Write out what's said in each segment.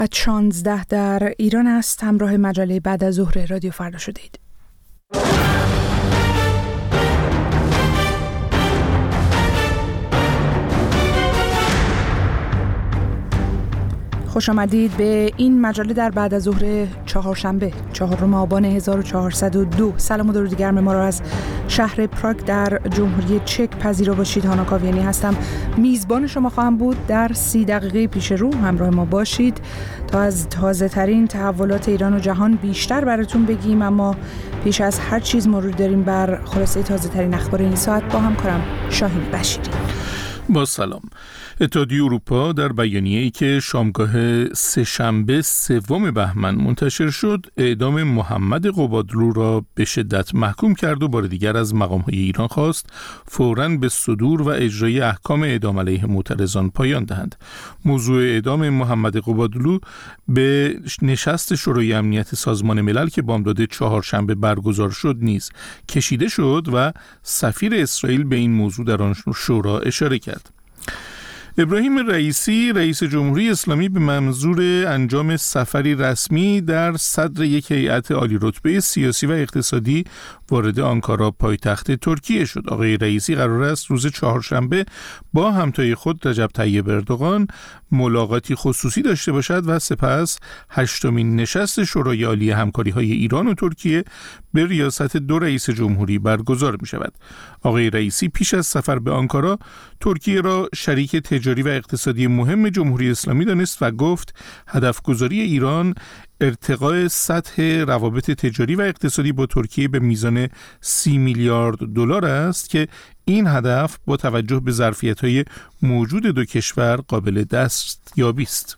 ساعت 16 در ایران است. همراه مجله بعد از ظهر رادیو فردا شدید. خوش آمدید به این مجله در بعد از ظهر چهارشنبه 4 آبان 1402. سلام و درود گرم ما را از شهر پراگ در جمهوری چک پذیرا باشید. هانا کاویانی هستم، میزبان شما خواهم بود. در 30 دقیقه پیش رو همراه ما باشید تا از تازه ترین تحولات ایران و جهان بیشتر براتون بگیم، اما پیش از هر چیز مرور داریم بر خلاصه تازه ترین اخبار این ساعت با همکارم شاهین بشیری. با سلام. اتحادیه اروپا در بیانیه‌ای که شامگاه سه‌شنبه 3 بهمن منتشر شد، اعدام محمد قبادلو را به شدت محکوم کرد و بار دیگر از مقام‌های ایران خواست فوراً به صدور و اجرای احکام اعدام علیه معترضان پایان دهند. موضوع اعدام محمد قبادلو به نشست شورای امنیت سازمان ملل که بامداد چهارشنبه برگزار شد نیز کشیده شد و سفیر اسرائیل به این موضوع در آن شورا اشاره کرد. ابراهیم رئیسی، رئیس جمهوری اسلامی، به منظور انجام سفری رسمی در صدر یک هیئت عالی رتبه سیاسی و اقتصادی وارد آنکارا پایتخت ترکیه شد. آقای رئیسی قرار است روز چهارشنبه با همتای خود رجب طیب اردوغان ملاقاتی خصوصی داشته باشد و سپس 8مین نشست شورای عالی همکاری‌های ایران و ترکیه به ریاست 2 رئیس جمهوری برگزار می شود. آقای رئیسی پیش از سفر به آنکارا ترکیه را شریک تجاری و اقتصادی مهم جمهوری اسلامی دانست و گفت هدفگذاری ایران ارتقاء سطح روابط تجاری و اقتصادی با ترکیه به میزان 30 میلیارد دلار است که این هدف با توجه به ظرفیت‌های موجود دو کشور قابل دستیابی است.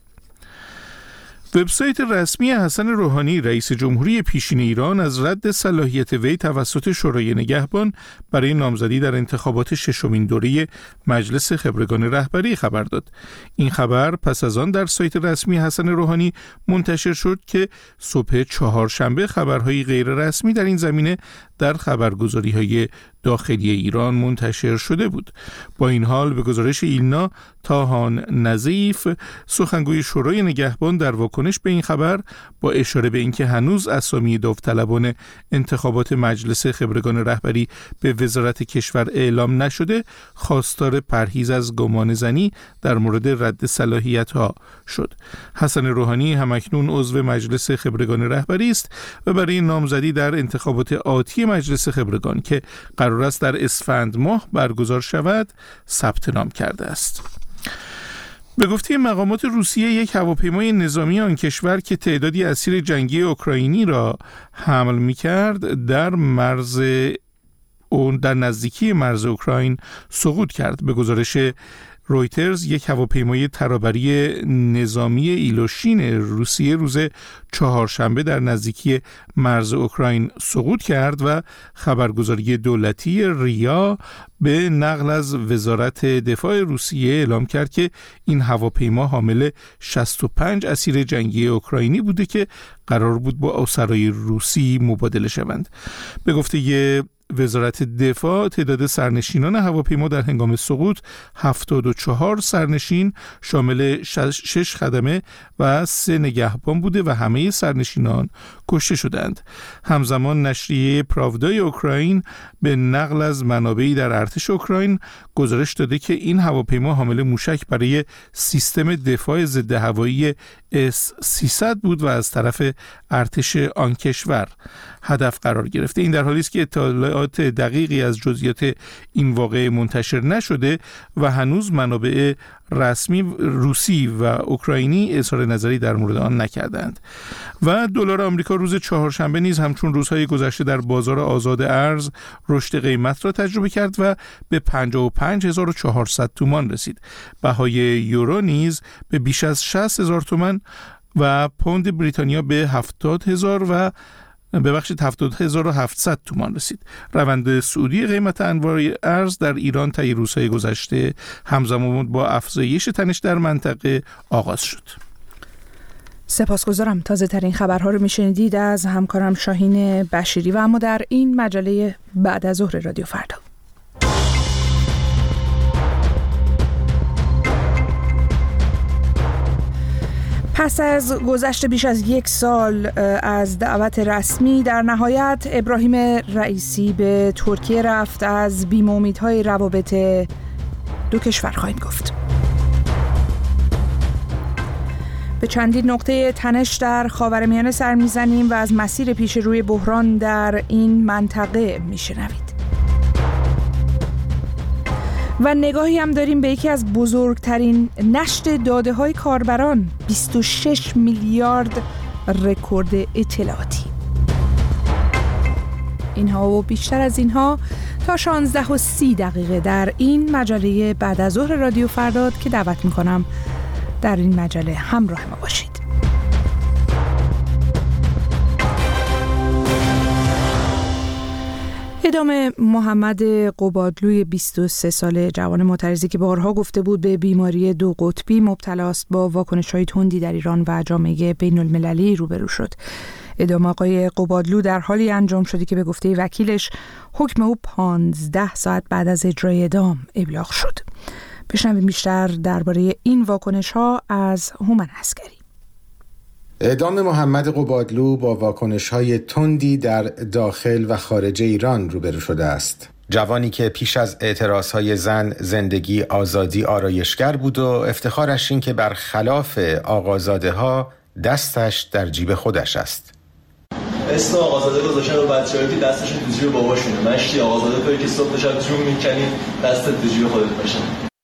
وبسایت رسمی حسن روحانی، رئیس جمهوری پیشین ایران، از رد صلاحیت وی توسط شورای نگهبان برای نامزدی در انتخابات 6مین دوره مجلس خبرگان رهبری خبر داد. این خبر پس از آن در سایت رسمی حسن روحانی منتشر شد که صبح چهارشنبه خبرهای غیر رسمی در این زمینه در خبرگزاری‌های داخلی ایران منتشر شده بود. با این حال به گزارش ایلنا تاهان نظیف، سخنگوی شورای نگهبان، در واکنش به این خبر با اشاره به اینکه هنوز اسامی داوطلبان انتخابات مجلس خبرگان رهبری به وزارت کشور اعلام نشده، خواستار پرهیز از گمان زنی در مورد رد صلاحیت‌ها شد. حسن روحانی همکنون عضو مجلس خبرگان رهبری است و برای نامزدی در انتخابات آتی مجلس خبرگان که قرار است در اسفند ماه برگزار شود ثبت نام کرده است. به گفته مقامات روسیه، یک هواپیمای نظامی آن کشور که تعدادی اسیر جنگی اوکراینی را حمل می‌کرد در نزدیکی مرز اوکراین سقوط کرد. به گزارش رویترز، یک هواپیمای ترابری نظامی ایلوشین روسیه روز چهارشنبه در نزدیکی مرز اوکراین سقوط کرد و خبرگزاری دولتی ریا به نقل از وزارت دفاع روسیه اعلام کرد که این هواپیما حامل 65 اسیر جنگی اوکراینی بوده که قرار بود با اسرای روسی مبادله شوند. به گفته وزارت دفاع، تعداد سرنشینان هواپیما در هنگام سقوط 74 سرنشین شامل 6 خدمه و 3 نگهبان بوده و همه سرنشینان کشته شدند. همزمان نشریه پراودای اوکراین به نقل از منابعی در ارتش اوکراین گزارش داده که این هواپیما حامل موشک برای سیستم دفاع ضد هوایی S-300 بود و از طرف ارتش آن کشور هدف قرار گرفته. این در حالی است که اطلاعات دقیقی از جزئیات این واقعه منتشر نشده و هنوز منابع رسمی روسی و اوکراینی اظهار نظری در مورد آن نکردند. و دلار آمریکا روز چهارشنبه نیز همچون روزهای گذشته در بازار آزاد ارز رشد قیمت را تجربه کرد و به 55,400 تومان رسید. بهای یورو نیز به بیش از 60,000 تومان و پوند بریتانیا به 70,700 تومان رسید. روند صعودی قیمت انواع ارز در ایران طی روزهای گذشته همزمان با افزایش تنش در منطقه آغاز شد. سپاسگزارم. تازه ترین خبرها رو میشنیدید از همکارم شاهین بشیری و اما در این مجله بعد از ظهر رادیو فردا. پس از گذشت بیش از 1 سال از دعوت رسمی، در نهایت ابراهیم رئیسی به ترکیه رفت. از بیم امیدهای روابط دو کشور خواهیم گفت. به چندین نقطه تنش در خاورمیانه سر میزنیم و از مسیر پیش روی بحران در این منطقه میشنوید. و نگاهی هم داریم به یکی از بزرگترین نشت داده های کاربران، 26 میلیارد رکورد اطلاعاتی. اینها و بیشتر از اینها تا 16:30 در این مجله بعد از ظهر رادیو فرداد که دعوت میکنم در این مجله همراه ما باشید. اعدام محمد قبادلوی 23 ساله جوان معترضی که بارها گفته بود به بیماری 2 قطبی مبتلا است با واکنش‌های تندی در ایران و جامعه بین‌المللی روبرو شد. اعدام آقای قبادلو در حالی انجام شده که به گفته وکیلش حکم او 15 ساعت بعد از اجرای اعدام ابلاغ شد. بشنویم بیشتر درباره این واکنش‌ها از هومن عسکری. اعدام محمد قبادلو با واکنش‌های تندی در داخل و خارج ایران روبرو شده است. جوانی که پیش از اعتراضهای زن زندگی آزادی آرایشگر بود و افتخارش این که برخلاف آقازاده‌ها دستش در جیب خودش است. اسم آقازاده گذاشتن رو بچه‌هایی که دستشون تو جیب باباشونه. مشتی آقازاده توی که صبح شب جون می‌کنی دستت تو جیب خودت باشه.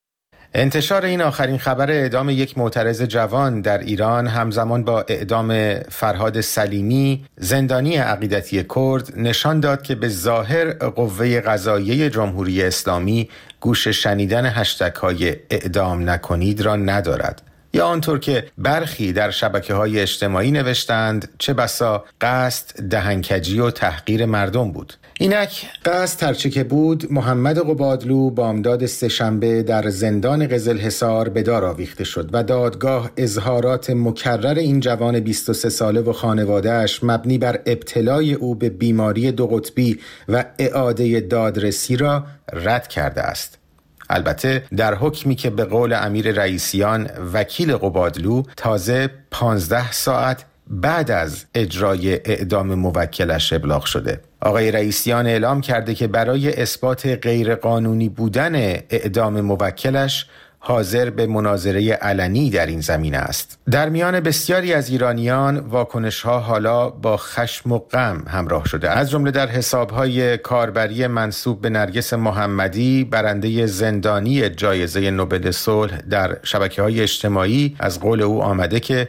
انتشار این آخرین خبر اعدام یک معترض جوان در ایران همزمان با اعدام فرهاد سلیمی زندانی عقیدتی کرد نشان داد که به ظاهر قوه قضاییه جمهوری اسلامی گوش شنیدن هشتگ‌های اعدام نکنید را ندارد، یا آنطور که برخی در شبکه‌های اجتماعی نوشتند چه بسا قصد دهنکجی و تحقیر مردم بود. اینک قصد هرچه که بود، محمد قبادلو بامداد سه‌شنبه در زندان قزلحصار به دار آویخته شد و دادگاه اظهارات مکرر این جوان 23 ساله و خانواده‌اش مبنی بر ابتلای او به بیماری 2 قطبی و اعاده دادرسی را رد کرده است. البته در حکمی که به قول امیر رئیسیان وکیل قبادلو تازه 15 ساعت بعد از اجرای اعدام موکلش ابلاغ شده. آقای رئیسیان اعلام کرده که برای اثبات غیرقانونی بودن اعدام موکلش حاضر به مناظره علنی در این زمینه است. در میان بسیاری از ایرانیان واکنش‌ها حالا با خشم و غم همراه شده، از جمله در حساب‌های کاربری منسوب به نرگس محمدی، برنده زندانی جایزه نوبل صلح، در شبکه‌های اجتماعی از قول او آمده که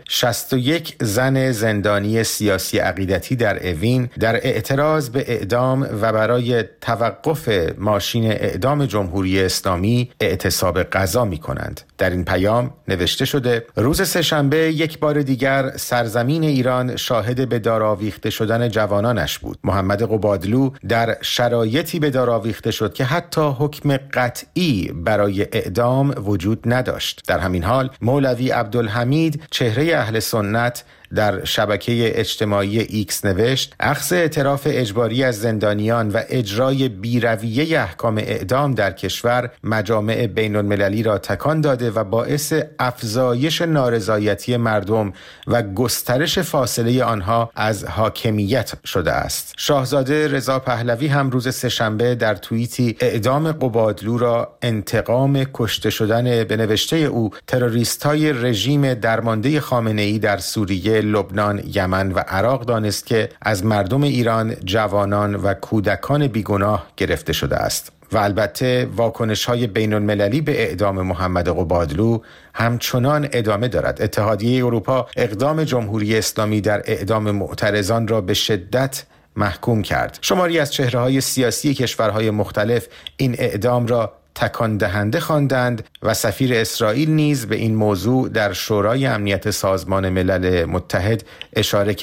61 زن زندانی سیاسی عقیدتی در اوین در اعتراض به اعدام و برای توقف ماشین اعدام جمهوری اسلامی اعتصاب غذا کنند. در این پیام نوشته شده روز سه‌شنبه یک بار دیگر سرزمین ایران شاهد به دار آویخته شدن جوانانش بود. محمد قبادلو در شرایطی به دار آویخته شد که حتی حکم قطعی برای اعدام وجود نداشت. در همین حال مولوی عبدالحمید چهره اهل سنت در شبکه اجتماعی ایکس نوشت اخذ اعتراف اجباری از زندانیان و اجرای بی‌رویه احکام اعدام در کشور مجامع بین‌المللی را تکان داده و باعث افزایش نارضایتی مردم و گسترش فاصله آنها از حاکمیت شده است. شاهزاده رضا پهلوی هم روز سه‌شنبه در توییتی اعدام قبادلو را انتقام کشته شدن به نوشته او تروریست‌های رژیم درمانده خامنه‌ای در سوریه، لبنان، یمن و عراق دانست که از مردم ایران، جوانان و کودکان بیگناه گرفته شده است. و البته واکنش‌های بین‌المللی به اعدام محمد قبادلو همچنان ادامه دارد. اتحادیه اروپا اقدام جمهوری اسلامی در اعدام معترضان را به شدت محکوم کرد. شماری از چهره‌های سیاسی کشورهای مختلف این اعدام را تکان دهنده خواندند و سفیر اسرائیل نیز به این موضوع در شورای امنیت سازمان ملل متحد اشاره کرد.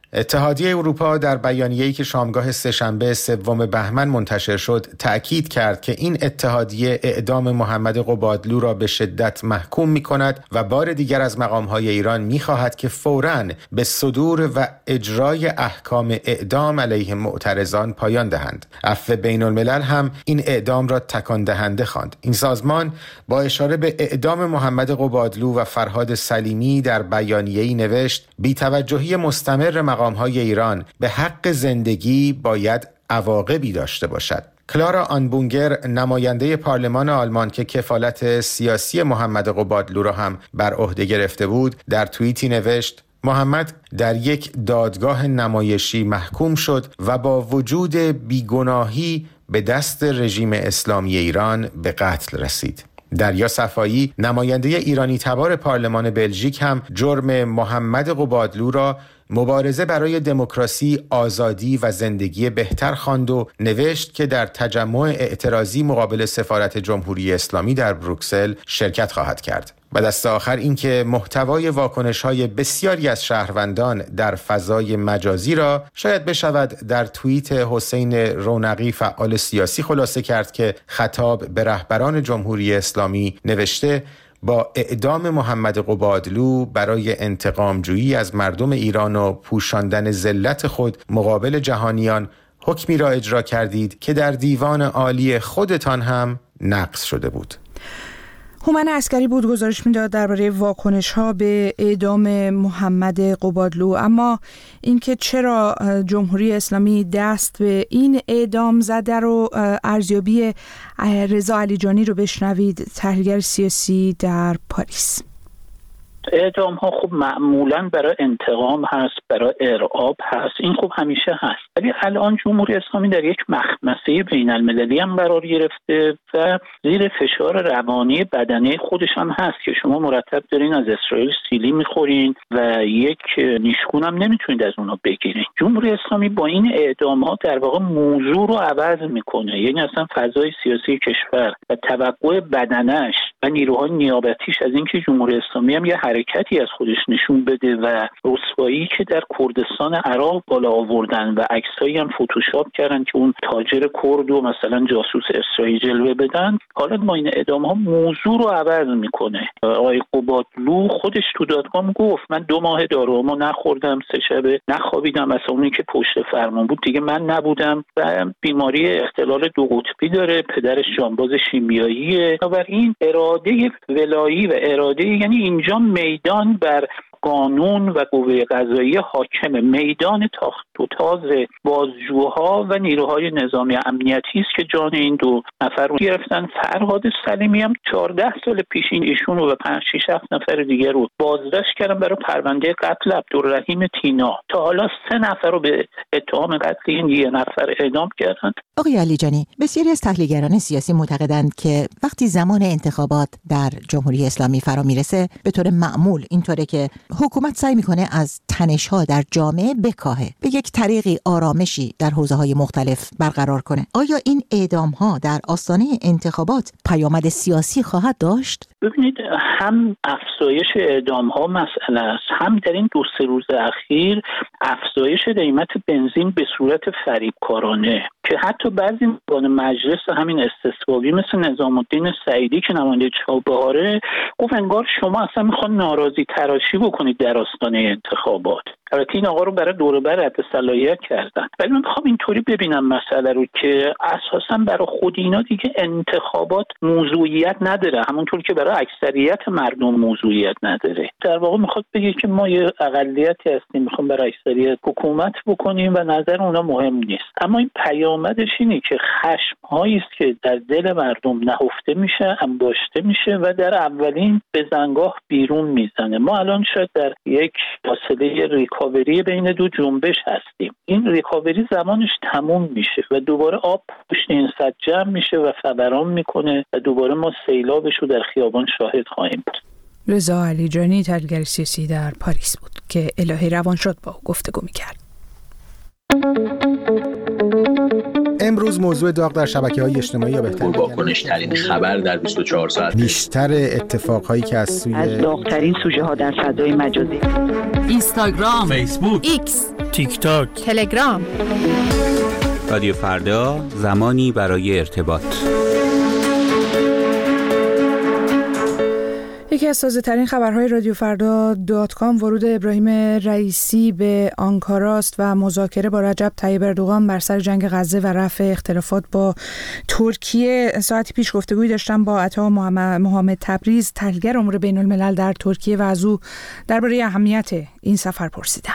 اتحادیه اروپا در بیانیه‌ای که شامگاه سه‌شنبه 3 بهمن منتشر شد تأکید کرد که این اتحادیه اعدام محمد قبادلو را به شدت محکوم می‌کند و بار دیگر از مقام‌های ایران می‌خواهد که فوراً به صدور و اجرای احکام اعدام علیه معترضان پایان دهند. عفو بین‌الملل هم این اعدام را تکان دهنده خواند. این سازمان با اشاره به اعدام محمد قبادلو و فرهاد سلیمی در بیانیه‌ای نوشت: بی‌توجهی مستمر مقام‌های ایران به حق زندگی باید عواقبی داشته باشد. کلارا آنبونگر، نماینده پارلمان آلمان که کفالت سیاسی محمد قبادلو را هم بر عهده گرفته بود، در توییتی نوشت: محمد در یک دادگاه نمایشی محکوم شد و با وجود بیگناهی به دست رژیم اسلامی ایران به قتل رسید. دریا صفایی، نماینده ایرانی تبار پارلمان بلژیک هم جرم محمد قبادلو را مبارزه برای دموکراسی، آزادی و زندگی بهتر خواند و نوشت که در تجمع اعتراضی مقابل سفارت جمهوری اسلامی در بروکسل شرکت خواهد کرد. و دست آخر این که محتوای واکنش‌های بسیاری از شهروندان در فضای مجازی را شاید بشود در توییت حسین رونقی فعال سیاسی خلاصه کرد که خطاب به رهبران جمهوری اسلامی نوشته: با اعدام محمد قبادلو برای انتقام‌جویی از مردم ایران و پوشاندن ذلت خود مقابل جهانیان حکمی را اجرا کردید که در دیوان عالی خودتان هم نقض شده بود. هومن عسکری بود گزارش میداد درباره واکنش‌ها به اعدام محمد قبادلو. اما اینکه چرا جمهوری اسلامی دست به این اعدام زده رو ارزیابی رضا علیجانی رو بشنوید، تحلیلگر سیاسی در پاریس. اعدام ها خب معمولا برای انتقام هست، برای ارعاب هست، این خب همیشه هست. ولی الان جمهوری اسلامی در یک مخمسه بین المللی هم قرار گرفته و زیر فشار روانی بدنی خودش هم هست که شما مرتب دارین از اسرائیل سیلی میخورین و یک نیشگون هم نمیتونید از اونا بگیرین. جمهوری اسلامی با این اعدام ها در واقع موضوع رو عوض میکنه، یعنی اصلا فضای سیاسی کشور و توقع بدنش و نیروهای نیابتیش از اینکه جمهوری اسلامی هم یه حرکتی از خودش نشون بده و رسوایی که در کردستان عراق بالا آوردن و عکسایی هم فتوشاپ کردن که اون تاجر کرد و مثلا جاسوس اسرائیل جلوه بدن، حالا با این اعدام ها موضوع رو عوض میکنه. آقای قبادلو خودش تو دادگاه گفت من 2 ماه دارومو نخوردم، 3 شب نخوابیدم، مثلا اونی که پشت فرمان بود دیگه من نبودم و بیماری اختلال 2 قطبی داره، پدرش جانباز شیمیاییه. بنابراین اراده ولایی و اراده، یعنی اینجا میدان بر قانون و قوه قضاییه حاکم، میدان تاخت و تاز بازجوها و نیروهای نظامی امنیتی است که جان این 2 نفر رو گرفتن. فرهاد سلیمی هم 14 سال پیش ایشون رو و 5-6 نفر دیگر رو بازداشت کردن برای پرونده قتل عبدالرحیم تینا. تا حالا 3 نفر رو به اتهام قتل این 1 نفر اعدام کردن. آقای علیجانی، بسیاری از تحلیلگران سیاسی معتقدند که وقتی زمان انتخابات در جمهوری اسلامی فرا میرسه، به طور معمول اینطوره که حکومت سعی میکنه از تنش‌ها در جامعه بکاهه، به یک طریقی آرامشی در حوزه‌های مختلف برقرار کنه. آیا این اعدام‌ها در آستانه انتخابات پیامد سیاسی خواهد داشت؟ ببینید، هم افزایش اعدام‌ها مسئله است، هم در این 2-3 روز اخیر افزایش قیمت بنزین به صورت فریبکارانه که حتی بعضی مقام مجلس همین استثبابی مثل نظام الدین سعیدی که نماینده چابهاره گفت انگار شما اصلا میخوان ناراضی تراشی بکنید در آستانه انتخابات. البته این آقا رو برای دور بر رد صلاحیت کردن، ولی من میخوام اینطوری ببینم مسئله رو که اساسا برای خود اینا دیگه انتخابات موضوعیت نداره، همونطور که برای اکثریت مردم موضوعیت نداره. در واقع میخواد بگه که ما یه اقلیتی هستیم، میخوام برای اکثریت حکومت بکنیم و نظر اونا مهم نیست. اما این پیامدش اینه که خشم‌هایی است که در دل مردم نهفته میشه، انباشته میشه و در اولین بزنگاه بیرون میزنه. ما الان شاید در یک فاصله ریکاوری بین 2 جنبش هستیم. این ریکاوری زمانش تموم میشه و دوباره آب پشت این سد جمع میشه و فوران میکنه و دوباره ما سیلابش رو در خیابان شاهد خواهیم بود. رضا علیجانی، تحلیلگر سیاسی در پاریس بود که الهی روانشاد با او گفتگو میکرد. امروز موضوع داغ در شبکه‌های اجتماعی یا بهتر واکنش‌ترین خبر در 24 ساعت، بیشتر اتفاقهایی که از داغ‌ترین سوژه‌ها در فضای مجازی، اینستاگرام، فیسبوک، ایکس، تیک تاک، تلگرام. رادیو فردا، زمانی برای ارتباط. یکی از تازه‌ترین خبرهای رادیو فردا .com ورود ابراهیم رئیسی به آنکارا است و مذاکره با رجب طیب اردوغان بر سر جنگ غزه و رفع اختلافات با ترکیه. ساعتی پیش گفتگویی داشتم با عطا محمد تبریز، تحلیلگر امور بین الملل در ترکیه، و از او درباره اهمیت این سفر پرسیدم.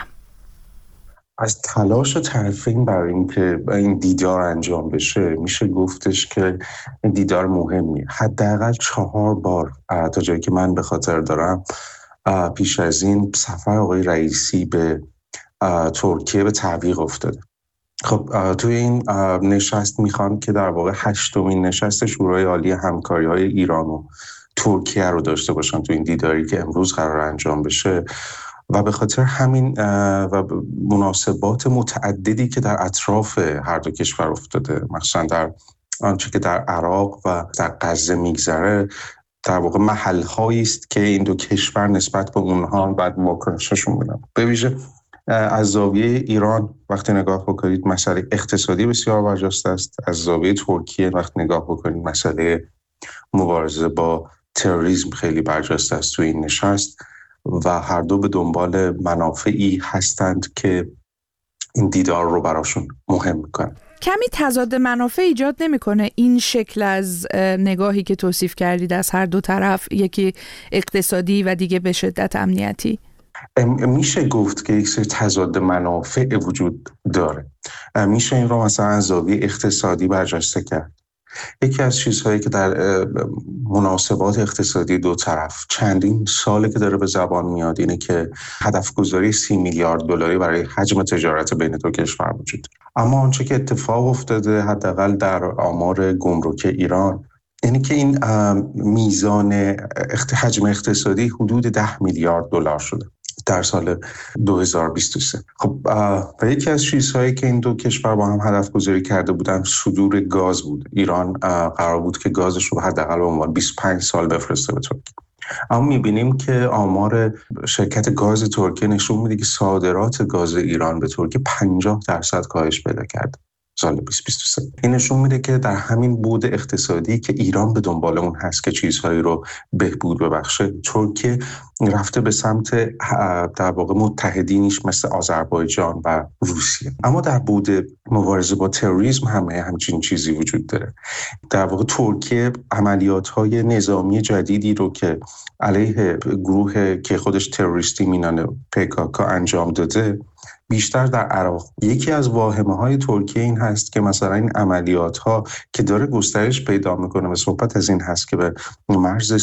از تلاش طرفین برای اینکه این دیدار انجام بشه میشه گفتش که این دیدار مهمیه. حداقل 4 بار تا جایی که من به خاطر دارم پیش از این سفر آقای رئیسی به ترکیه به تعویق افتاده. خب توی این نشست میخوان که در واقع 8مین نشست شورای عالی همکاری‌های ایران و ترکیه رو داشته باشن تو این دیداری که امروز قرار انجام بشه، و به خاطر همین و مناسبات متعددی که در اطراف هر دو کشور افتاده، مثلا در آنچه که در عراق و در غزه میگذره، در واقع محل‌هایی است که این دو کشور نسبت به اونها بعد واکنششون میدن. به ویژه از زاویه ایران وقتی نگاه بکنید مسئله اقتصادی بسیار برجسته است، از زاویه ترکیه وقتی نگاه بکنید مسئله مبارزه با تروریسم خیلی برجسته است تو این نشست، و هر دو به دنبال منافعی هستند که این دیدار رو براشون مهم میکنه. کمی تضاد منافع ایجاد نمیکنه این شکل از نگاهی که توصیف کردید از هر دو طرف، یکی اقتصادی و دیگه به شدت امنیتی؟ میشه گفت که یک سری تضاد منافع وجود داره. میشه این رو مثلا از زاویه اقتصادی برجسته کرد. یکی از چیزهایی که در مناسبات اقتصادی دو طرف چندین ساله که داره به زبان میاد اینه که هدف گذاری 30 میلیارد دلاری برای حجم تجارت بین دو کشور وجود. اما آنچه که اتفاق افتاده حداقل در آمار گمرک ایران اینه که این میزان حجم اقتصادی حدود 10 میلیارد دلار شده در سال 2023. خب و یکی از چیزهایی که این دو کشور با هم هدف گذاری کرده بودن صدور گاز بود. ایران قرار بود که گازش رو حداقل به عنوان 25 سال بفرسته به ترکیه. اما می‌بینیم که آمار شرکت گاز ترکیه نشون میده که صادرات گاز ایران به ترکیه 50% کاهش پیدا کرده سال 2023. این نشون میده که در همین بعد اقتصادی که ایران به دنبال اون هست که چیزهایی رو بهبود ببخشه، ترکیه رفته به سمت در واقع متحدینش مثل آذربایجان و روسیه. اما در بعد مبارزه با تروریسم همچین چیزی وجود داره. در واقع ترکیه عملیات‌های نظامی جدیدی رو که علیه گروه که خودش تروریستی مینامه PKK انجام داده بیشتر در عراق. یکی از واهمه‌های ترکیه این هست که مثلا این عملیات‌ها که داره گسترش پیدا میکنه و صحبت از این هست که به مرز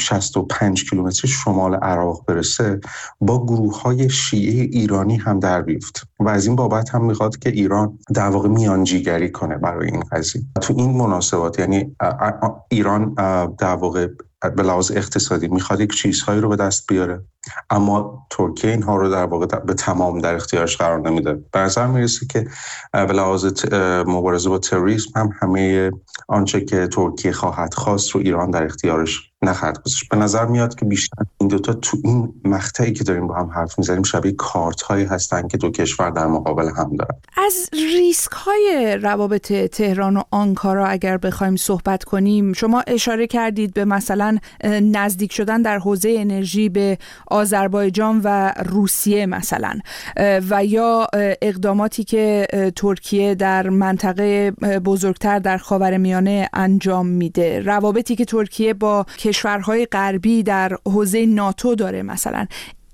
65 کیلومتری شمال عراق برسه، با گروه‌های شیعه ایرانی هم در بیفته و از این بابت هم میخواد که ایران در واقع میانجیگری کنه برای این قضیه. تو این مناسبات یعنی ایران در واقع به لحاظ اقتصادی میخواد یک چیزهایی رو به دست بیاره، اما ترکیه اینها رو در واقع به تمام در اختیارش قرار نمیده. به نظر میرسه که به لحاظ مبارزه با تروریسم هم همه آنچه که ترکیه خواهد خواست رو ایران در اختیارش نخواهد گذاشت. به نظر میاد که بیشتر این دوتا تو این مقطعی که داریم با هم حرف میزنیم شبیه کارت‌هایی هستن که دو کشور در مقابل هم دارن. از ریسک‌های روابط تهران و آنکارا اگر بخوایم صحبت کنیم، شما اشاره کردید به مثلا نزدیک شدن در حوزه انرژی به آذربایجان و روسیه مثلا، و یا اقداماتی که ترکیه در منطقه بزرگتر در خاورمیانه انجام میده، روابطی که ترکیه با کشورهای غربی در حوزه ناتو داره مثلا.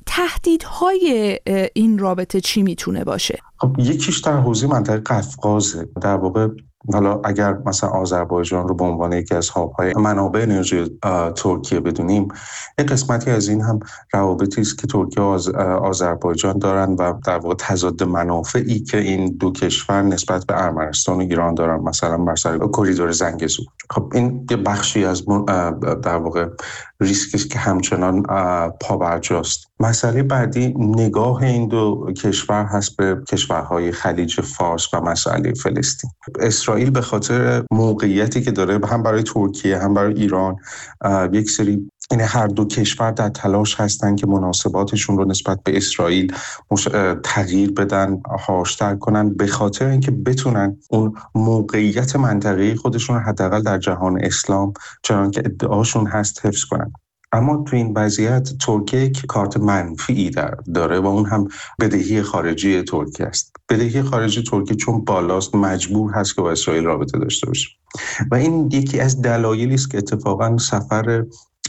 تهدیدهای این رابطه چی میتونه باشه؟ خب یکیش در حوزه منطقه قفقازه. در واقع حالا اگر مثلا آذربایجان رو به عنوان یکی از هاب‌های منابع انرژی ترکیه بدونیم، یک قسمتی از این هم روابطی است که ترکیه و آذربایجان دارن و در واقع تضاد منافعی که این دو کشور نسبت به ارمنستان و ایران دارن، مثلا بر سر کریدور زنگزور. خب این یه بخشی از در واقع ریسکی است که همچنان پابرجاست. مسئله بعدی نگاه این دو کشور هست به کشورهای خلیج فارس و مسئله فلسطین. اسرائیل به خاطر موقعیتی که داره هم برای ترکیه هم برای ایران یک سری یعنی هر دو کشور در تلاش هستن که مناسباتشون رو نسبت به اسرائیل تغییر بدن، هاشتر کنن، به خاطر اینکه بتونن اون موقعیت منطقه‌ای خودشون رو حداقل در جهان اسلام چنان که ادعاشون هست حفظ کنن. اما تو این وضعیت ترکیه یک کارت منفی داره و اون هم بدهی خارجی ترکیه است. بدهی خارجی ترکیه چون بالاست مجبور هست که با اسرائیل رابطه داشته باشه و این یکی از دلایلی است که اتفاقا سفر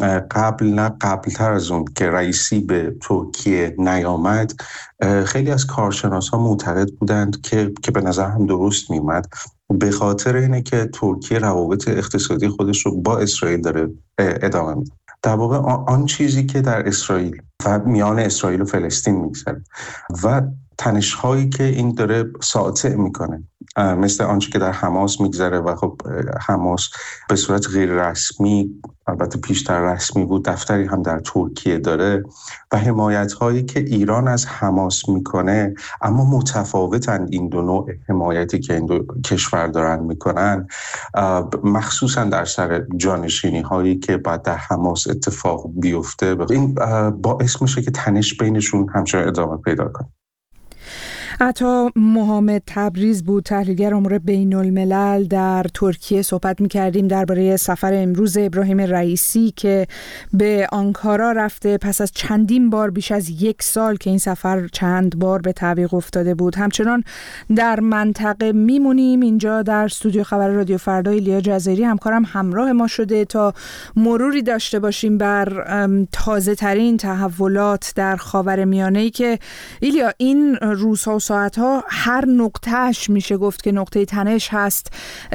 قبلتر از اون که رئیسی به ترکیه نیامد، خیلی از کارشناسان معتقد بودند که به نظر هم درست میومد، به خاطر اینه که ترکیه روابط اقتصادی خودش رو با اسرائیل داره ادامه میده. در واقع آن چیزی که در اسرائیل و میان اسرائیل و فلسطین میگذره و تنش‌هایی که این داره ساطع میکنه، مثل آنچه که در حماس میگذره و خب حماس به صورت غیر رسمی، البته پیشتر رسمی بود، دفتری هم در ترکیه داره و حمایت‌هایی که ایران از حماس میکنه، اما متفاوتن این دو نوع حمایتی که این دو کشور دارن میکنن، مخصوصا در سر جانشینی‌هایی که باید در حماس اتفاق بیفته. این باعث میشه که تنش بینشون همچنان ادامه پیدا کنه. عطا محمد تبریز بود، تحلیلگر امور بین الملل در ترکیه. صحبت می‌کردیم درباره سفر امروز ابراهیم رئیسی که به آنکارا رفته پس از چندین بار، بیش از 1 سال که این سفر چند بار به تعویق افتاده بود. همچنان در منطقه میمونیم. اینجا در استودیو خبر رادیو فردا ایلیا جزیری همکارم همراه ما شده تا مروری داشته باشیم بر تازه ترین تحولات در خاورمیانه‌ای که ایلیا این روزها ساعتها هر نقطهش میشه گفت که نقطه تنش هست.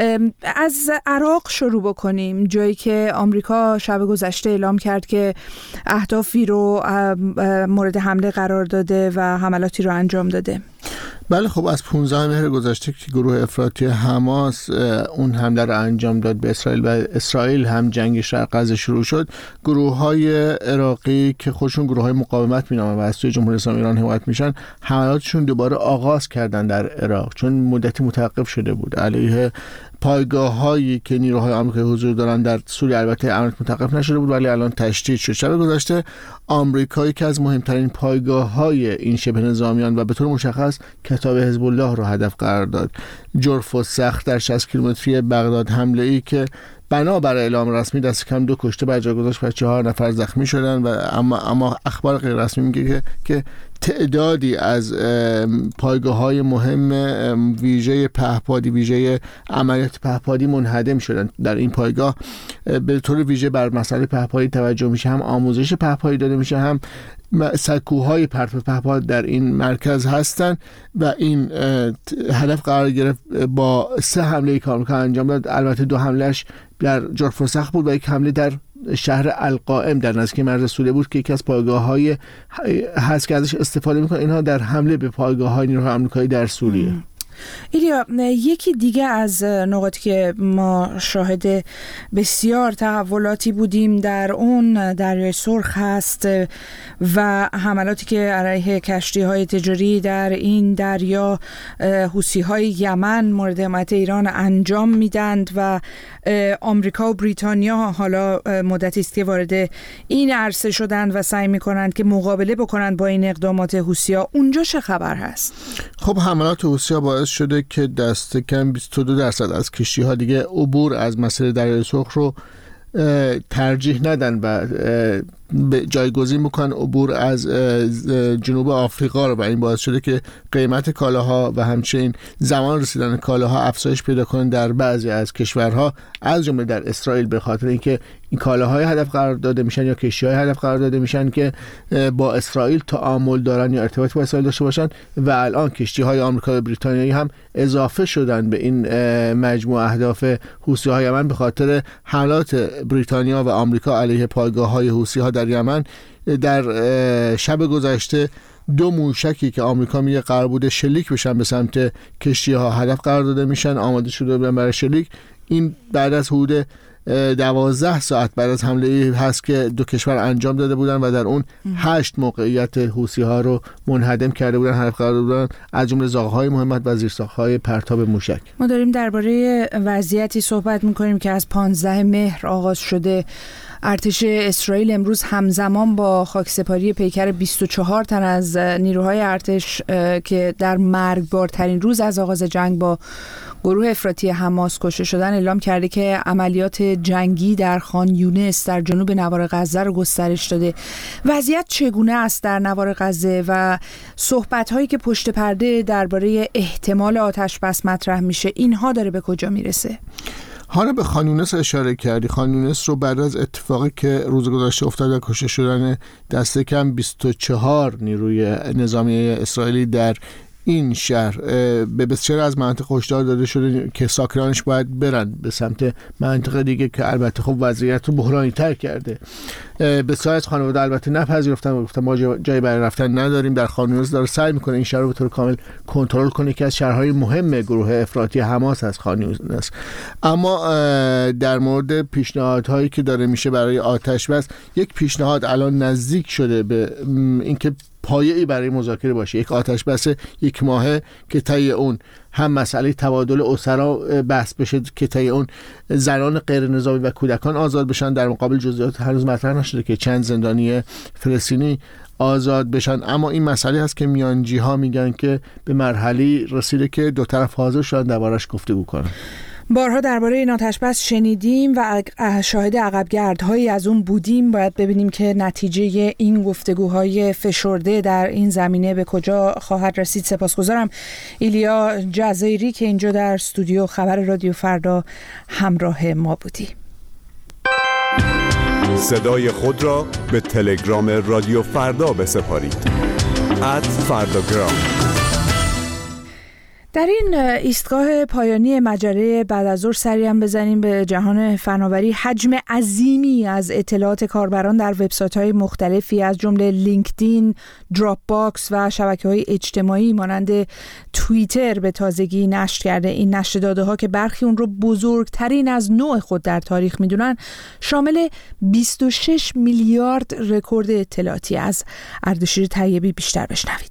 از عراق شروع بکنیم، جایی که آمریکا شب گذشته اعلام کرد که اهدافی رو مورد حمله قرار داده و حملاتی رو انجام داده. بله خب از 15 مهر گذشته که گروه افراطی حماس اون حمله رو انجام داد به اسرائیل و اسرائیل هم جنگ شرق غزه شروع شد، گروه‌های عراقی که خودشون گروه‌های مقاومت می‌نامند و از سوی جمهوری اسلامی ایران حمایت میشن، حملاتشون دوباره آغاز کردن در عراق، چون مدتی متوقف شده بود، علیه پایگاه‌هایی که نیروهای آمریکایی حضور دارن در سوریه. البته عملیات متوقف نشده بود ولی الان تشدید شد. شب گذشته آمریکایی که از مهمترین پایگاه‌های این شبه نظامیان و به طور مشخص کتاب حزب الله رو هدف قرار داد، جرف و سخت در 60 کیلومتری بغداد، حمله‌ای که بنابر اعلام رسمی دست کم 2 کشته بر جا گذاشت و 4 نفر زخمی شدن و اما اخبار غیر رسمی میگه که تعدادی از پایگاه‌های مهم ویژه پهپادی، ویژه عملیات پهپادی منهدم شدن. در این پایگاه به طور ویژه بر مسئله پهپادی توجه میشه، هم آموزش پهپادی داده میشه، هم سکوهای پرت پهپاد در این مرکز هستن و این هدف قرار گرفت با 3 حمله که آمریکا انجام داد. البته 2 حملهش در جرف و سخت بود و 1 حمله در شهر القائم در نزدیکی مرز سوریه بود که یکی از پایگاه‌های هست که ازش استفاده میکنه اینها در حمله به پایگاه‌های نیروهای آمریکایی در سوریه. ایلیا، یکی دیگه از نقاطی که ما شاهد بسیار تحولاتی بودیم در اون دریای سرخ هست و حملاتی که علیه کشتی‌های تجاری در این دریا حوثی‌های یمن مورد حمایت ایران انجام میدند و آمریکا و بریتانیا حالا مدتی است که وارد این عرصه شدند و سعی می‌کنند که مقابله بکنند با این اقدامات حوثی‌ها. اونجا چه خبر هست؟ خب حملات حوثی‌ها باعث شده که دست کم 22% از کشتی‌ها دیگه عبور از مسیر دریای سرخ رو ترجیح ندن و جایگزین میکنن عبور از جنوب آفریقا رو و این باعث شده که قیمت کالاها و همچنین زمان رسیدن کالاها افزایش پیدا کنه در بعضی از کشورها، از جمله در اسرائیل، به خاطر اینکه این کالاهای هدف قرار داده میشن یا کشتی‌های هدف قرار داده میشن که با اسرائیل تعامل دارن یا ارتباط با اسرائیل داشته باشن و الان کشتی‌های آمریکایی و بریتانیایی هم اضافه شدن به این مجموعه اهداف حوثی‌های یمن به خاطر حملات بریتانیا و آمریکا علیه پایگاه‌های حوثی‌ها در یمن. در شب گذشته 2 موشکی که آمریکا میگه قرار بوده شلیک بشن به سمت کشتی‌ها هدف قرار داده میشن، آماده شده برای شلیک. این بعد از حدود 12 ساعت بعد از حمله هست که دو کشور انجام داده بودن و در اون 8 موقعیت حوثی ها رو منهدم کرده بودن، هدف قرار بودن، از جمله زاغ‌های مهمت و زیرساخت‌های پرتاب موشک. ما داریم درباره وضعیتی صحبت می‌کنیم که از 15 مهر آغاز شده. ارتش اسرائیل امروز همزمان با خاکسپاری پیکر 24 تن از نیروهای ارتش که در مرگبارترین روز از آغاز جنگ با گروه افراطی حماس کشته شدن اعلام کرده که عملیات جنگی در خان یونس در جنوب نوار غزه رو گسترش داده. وضعیت چگونه است در نوار غزه و صحبت‌هایی که پشت پرده درباره احتمال آتش بس مطرح میشه، اینها داره به کجا میرسه؟ حالا به خان یونس اشاره کردی. خان یونس رو بعد از اتفاقی که روز گذشته افتاد و کشته شدن دست کم 24 نیروی نظامی اسرائیلی در این شهر به بسیاری از مناطق هشدار داده شده که ساکنانش باید برن به سمت منطقه دیگه که البته خب وضعیت رو بحرانی تر کرده. بسیاری از خانواده البته نپذیرفتن و گفتن ما جایی برای رفتن نداریم. در خان یونس داره سعی میکنه این شهر رو به طور کامل کنترل کنه که از شهرهای مهم گروه افراطی حماس از خان یونس. اما در مورد پیشنهادهایی که داره میشه برای آتش بس، یک پیشنهاد الان نزدیک شده به اینکه پایه‌ای برای مذاکره باشه، یک آتش بس یک ماهه که طی اون هم مسئله تبادل اسرا بحث بشه، که طی اون زنان غیر نظامی و کودکان آزاد بشن. در مقابل جزئیات هنوز مطرح نشده که چند زندانی فلسطینی آزاد بشن، اما این مسئله هست که میانجی ها میگن که به مرحله رسیده که دو طرف حاضر شدن دربارش گفتگو کنن. بارها درباره این آتش‌بس شنیدیم و شاهد عقب‌گردهایی از اون بودیم. باید ببینیم که نتیجه این گفتگوهای فشرده در این زمینه به کجا خواهد رسید. سپاسگزارم ایلیا جزایری که اینجا در استودیو خبر رادیو فردا همراه ما بودی. صدای خود را به تلگرام رادیو فردا بسپارید. @فرداگرام. در این ایستگاه پایانی مجله بعد از ظهر سری هم بزنیم به جهان فناوری. حجم عظیمی از اطلاعات کاربران در وبسایت‌های مختلفی از جمله لینکدین، دراپ باکس و شبکه‌های اجتماعی مانند توییتر به تازگی نشر کرده. این نشر داده‌ها که برخی اون رو بزرگترین از نوع خود در تاریخ میدونن، شامل 26 میلیارد رکورد اطلاعاتی. از اردشیر طیبی بیشتر بشنوید.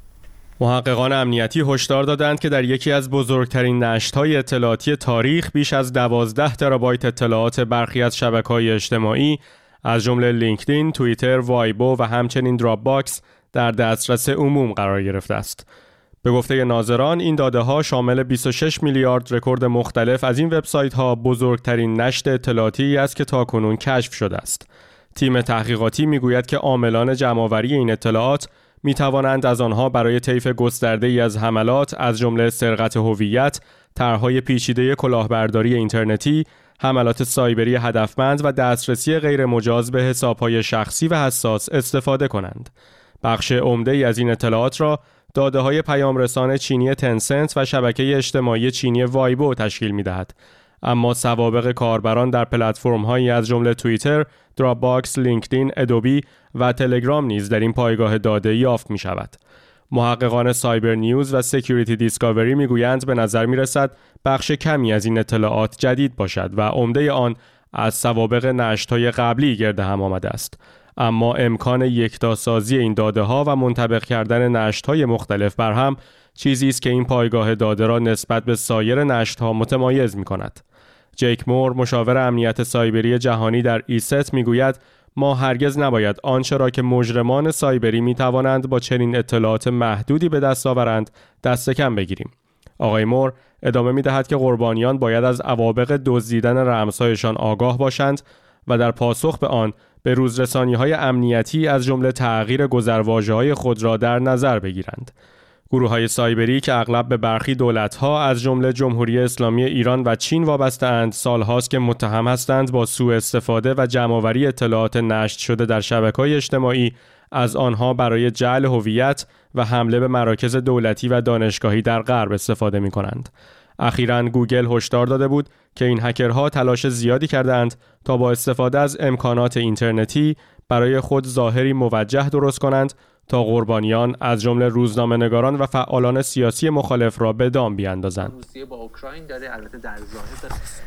محققان امنیتی هشدار دادند که در یکی از بزرگترین نشت‌های اطلاعاتی تاریخ بیش از 12 ترابایت اطلاعات برخی از شبکه‌های اجتماعی از جمله لینکدین، توییتر، وایبو و همچنین دراپ باکس در دسترس عموم قرار گرفته است. به گفته ناظران این داده‌ها شامل 26 میلیارد رکورد مختلف از این وبسایت‌ها بزرگترین نشت اطلاعاتی است که تاکنون کشف شده است. تیم تحقیقاتی میگوید که عاملان جمع‌آوری این اطلاعات می توانند از آنها برای طیف گسترده‌ای از حملات از جمله سرقت هویت، طرح‌های پیچیده کلاهبرداری اینترنتی، حملات سایبری هدفمند و دسترسی غیر مجاز به حساب‌های شخصی و حساس استفاده کنند. بخش عمده‌ای از این اطلاعات را داده‌های پیامرسان چینی تنسنت و شبکه اجتماعی چینی وایبو تشکیل می‌دهد. اما سوابق کاربران در پلتفرم‌هایی از جمله توییتر، دراپ باکس، لینکدین، ادوبی و تلگرام نیز در این پایگاه داده یافت می‌شود. محققان سایبر نیوز و سکیوریتی دیسکاوری می‌گویند به نظر می‌رسد بخش کمی از این اطلاعات جدید باشد و عمده آن از سوابق نشت‌های قبلی گرد هم آمده است. اما امکان یکتاسازی این داده‌ها و منطبق کردن نشت‌های مختلف بر هم چیزی است که این پایگاه داده را نسبت به سایر نشت‌ها متمایز می‌کند. جیک مور، مشاور امنیت سایبری جهانی در ایست میگوید ما هرگز نباید آنچه را که مجرمان سایبری میتوانند با چنین اطلاعات محدودی به دست آورند دست کم بگیریم. آقای مور ادامه میدهد که قربانیان باید از عواقب دزدیدن رمزهایشان آگاه باشند و در پاسخ به آن به روزرسانی‌های امنیتی از جمله تغییر گذرواژه‌های خود را در نظر بگیرند. گروه‌های سایبری که اغلب به برخی دولت‌ها از جمله جمهوری اسلامی ایران و چین وابسته‌اند، سال‌هاست که متهم هستند با سوء استفاده و جمع‌آوری اطلاعات نشت شده در شبکه‌های اجتماعی از آنها برای جعل هویت و حمله به مراکز دولتی و دانشگاهی در غرب استفاده می‌کنند. اخیراً گوگل هشدار داده بود که این هکرها تلاش زیادی کردند تا با استفاده از امکانات اینترنتی برای خود ظاهری موجه درست کنند تا قربانیان از جمله روزنامه‌نگاران و فعالان سیاسی مخالف را به دام بیاندازند. روسیه با اوکراین داره البته در ظاهر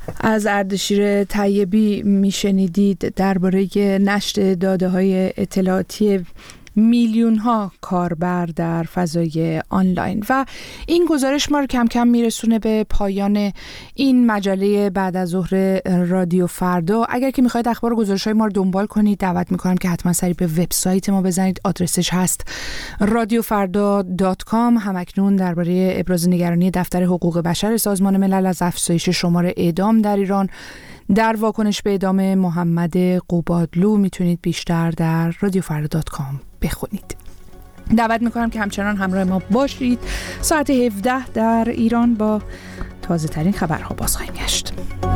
از اردشیر طیبی میشنیدید درباره نشر داده‌های اطلاعاتی میلیون ها کاربر در فضای آنلاین. و این گزارش ما رو کم کم میرسونه به پایان این مجله بعد از ظهر رادیو فردا. اگر که میخواید اخبار و گزارش‌های ما رو دنبال کنید، دعوت میکنم که حتما سریع به وبسایت ما بزنید. آدرسش هست radiofarda.com. همکنون درباره ابراز نگرانی دفتر حقوق بشر سازمان ملل از افزایش شمار اعدام در ایران در واکنش به اعدام محمد قبادلو میتونید بیشتر در radiofarda.com بخونید. دعوت میکنم که همچنان همراه ما باشید. ساعت 17 در ایران با تازه ترین خبرها باز خواهیم گشت.